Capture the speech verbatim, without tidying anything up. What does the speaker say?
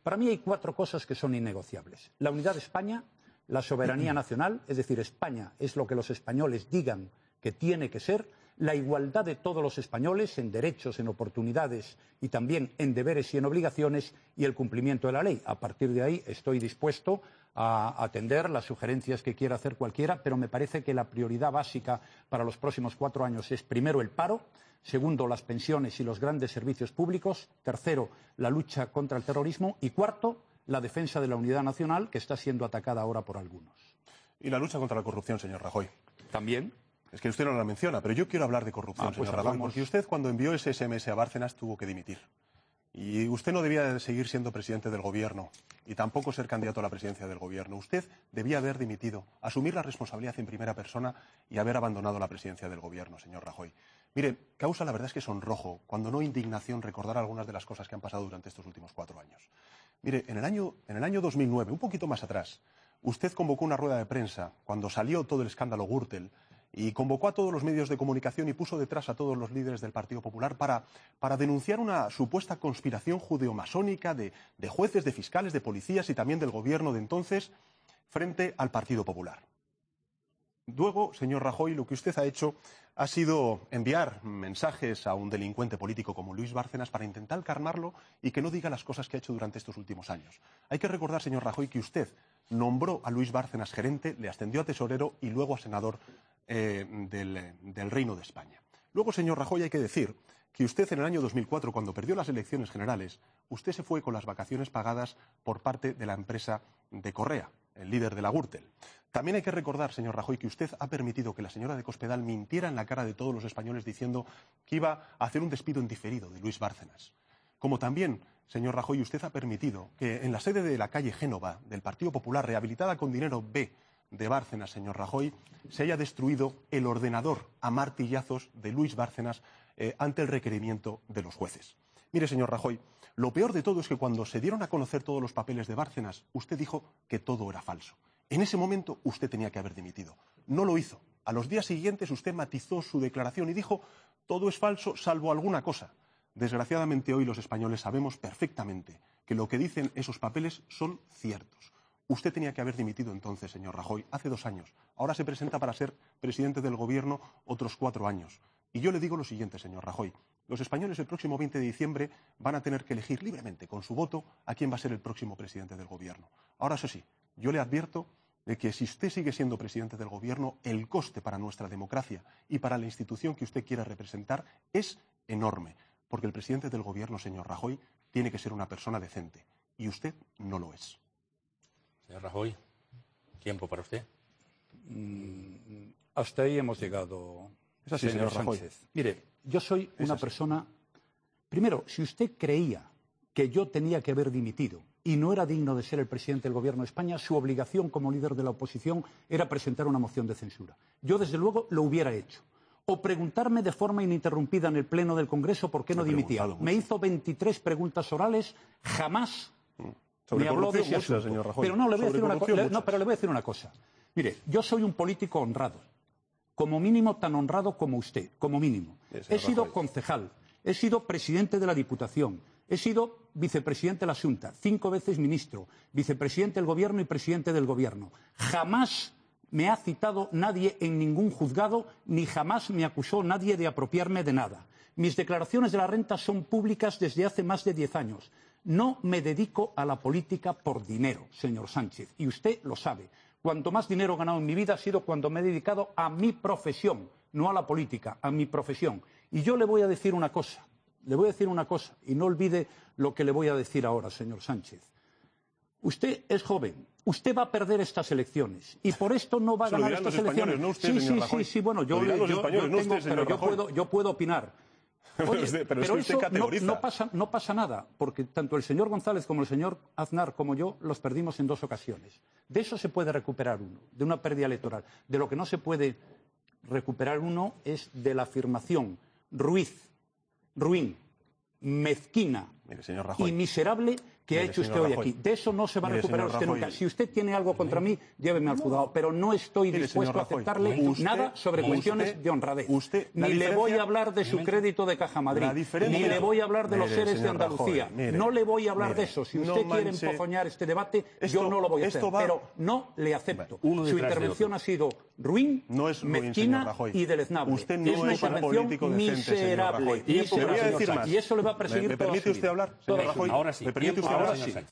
Para mí hay cuatro cosas que son innegociables. La unidad de España, la soberanía nacional, es decir, España es lo que los españoles digan que tiene que ser, la igualdad de todos los españoles en derechos, en oportunidades y también en deberes y en obligaciones, y el cumplimiento de la ley. A partir de ahí estoy dispuesto a atender las sugerencias que quiera hacer cualquiera, pero me parece que la prioridad básica para los próximos cuatro años es, primero, el paro, segundo, las pensiones y los grandes servicios públicos, tercero, la lucha contra el terrorismo y, cuarto, la defensa de la unidad nacional, que está siendo atacada ahora por algunos. Y la lucha contra la corrupción, señor Rajoy. También. Es que usted no la menciona, pero yo quiero hablar de corrupción, ah, pues señor Rajoy, porque usted, cuando envió ese ese eme ese a Bárcenas, tuvo que dimitir. Y usted no debía de seguir siendo presidente del Gobierno y tampoco ser candidato a la presidencia del Gobierno. Usted debía haber dimitido, asumir la responsabilidad en primera persona y haber abandonado la presidencia del Gobierno, señor Rajoy. Mire, causa la verdad es que sonrojo, cuando no indignación, recordar algunas de las cosas que han pasado durante estos últimos cuatro años. Mire, en el año, en el año dos mil nueve, un poquito más atrás, usted convocó una rueda de prensa cuando salió todo el escándalo Gürtel y convocó a todos los medios de comunicación y puso detrás a todos los líderes del Partido Popular para, para denunciar una supuesta conspiración judeomasónica de, de jueces, de fiscales, de policías y también del gobierno de entonces frente al Partido Popular. Luego, señor Rajoy, lo que usted ha hecho ha sido enviar mensajes a un delincuente político como Luis Bárcenas para intentar calmarlo y que no diga las cosas que ha hecho durante estos últimos años. Hay que recordar, señor Rajoy, que usted nombró a Luis Bárcenas gerente, le ascendió a tesorero y luego a senador eh, del, del Reino de España. Luego, señor Rajoy, hay que decir que usted en el año dos mil cuatro, cuando perdió las elecciones generales, usted se fue con las vacaciones pagadas por parte de la empresa de Correa, el líder de la Gürtel. También hay que recordar, señor Rajoy, que usted ha permitido que la señora de Cospedal mintiera en la cara de todos los españoles diciendo que iba a hacer un despido en diferido de Luis Bárcenas. Como también, señor Rajoy, usted ha permitido que en la sede de la calle Génova del Partido Popular, rehabilitada con dinero B de Bárcenas, señor Rajoy, se haya destruido el ordenador a martillazos de Luis Bárcenas eh, ante el requerimiento de los jueces. Mire, señor Rajoy, lo peor de todo es que cuando se dieron a conocer todos los papeles de Bárcenas, usted dijo que todo era falso. En ese momento usted tenía que haber dimitido. No lo hizo. A los días siguientes usted matizó su declaración y dijo todo es falso salvo alguna cosa. Desgraciadamente hoy los españoles sabemos perfectamente que lo que dicen esos papeles son ciertos. Usted tenía que haber dimitido entonces, señor Rajoy, hace dos años. Ahora se presenta para ser presidente del Gobierno otros cuatro años. Y yo le digo lo siguiente, señor Rajoy. Los españoles el próximo veinte de diciembre van a tener que elegir libremente, con su voto, a quién va a ser el próximo presidente del Gobierno. Ahora, eso sí, yo le advierto de que si usted sigue siendo presidente del Gobierno, el coste para nuestra democracia y para la institución que usted quiera representar es enorme. Porque el presidente del Gobierno, señor Rajoy, tiene que ser una persona decente. Y usted no lo es. Señor Rajoy, ¿tiempo para usted? Mm, hasta ahí hemos llegado, es así, señor, señor Sánchez. Rajoy. Mire, yo soy es una así. persona... Primero, si usted creía que yo tenía que haber dimitido y no era digno de ser el presidente del Gobierno de España, su obligación como líder de la oposición era presentar una moción de censura. Yo, desde luego, lo hubiera hecho. O preguntarme de forma ininterrumpida en el Pleno del Congreso por qué no dimitía. Me hizo veintitrés preguntas orales, jamás Sobre me habló de ese muchas, asunto. señor Rajoy. Pero no, le voy a decir una cosa. No, pero le voy a decir una cosa. Mire, yo soy un político honrado. Como mínimo tan honrado como usted, como mínimo. Sí, he sido Rajoy. concejal, he sido presidente de la Diputación, he sido vicepresidente de la Xunta, cinco veces ministro, vicepresidente del Gobierno y presidente del Gobierno. Jamás me ha citado nadie en ningún juzgado, ni jamás me acusó nadie de apropiarme de nada. Mis declaraciones de la renta son públicas desde hace más de diez años. No me dedico a la política por dinero, señor Sánchez, y usted lo sabe. Cuanto más dinero he ganado en mi vida ha sido cuando me he dedicado a mi profesión, no a la política, a mi profesión. Y yo le voy a decir una cosa, le voy a decir una cosa, y no olvide lo que le voy a decir ahora, señor Sánchez. Usted es joven, usted va a perder estas elecciones, y por esto no va a ganar estas elecciones. No usted, sí, señor sí, Rajoy. sí, sí, bueno, yo, Lo yo, los españoles, yo no tengo, usted, señor pero yo Rajoy. puedo, yo puedo opinar. Oye, pero pero es que usted eso no, categoriza. no, pasa, no pasa nada, porque tanto el señor González como el señor Aznar como yo los perdimos en dos ocasiones. De eso se puede recuperar uno, de una pérdida electoral. De lo que no se puede recuperar uno es de la afirmación ruiz, ruin, mezquina Mire, señor Rajoy. y miserable que Mire, ha hecho usted señor hoy Rajoy. aquí. De eso no se va a Mire, recuperar señor usted Rajoy. nunca. Si usted tiene algo contra mí, lléveme al juzgado, pero no estoy Mire, dispuesto señor a Rajoy, aceptarle usted- nada sobre usted- cuestiones de honradez. usted- la Ni le diferencia- voy a hablar de su crédito de Caja Madrid, La diferencia- ni le voy a hablar de los Mire, seres de señor Andalucía. Rajoy, mire, no le voy a hablar mire, de eso. Si no usted quiere manche- empozoñar este debate, Esto- yo no lo voy a hacer. esto va- Pero no le acepto. Uno Su detrás de intervención otro. ha sido ruin, No es ruin, señor mezquina Rajoy. y deleznable. Usted no es una es un intervención político decente, señor miserable. Rajoy. Y Le eso voy a señor decir Sánchez. más. Y eso le va a perseguir ¿Me toda permite su usted vida. hablar, Toda señor su Rajoy? vida. Ahora sí. ¿Me permite Tiempo usted para hablar? señor Sánchez.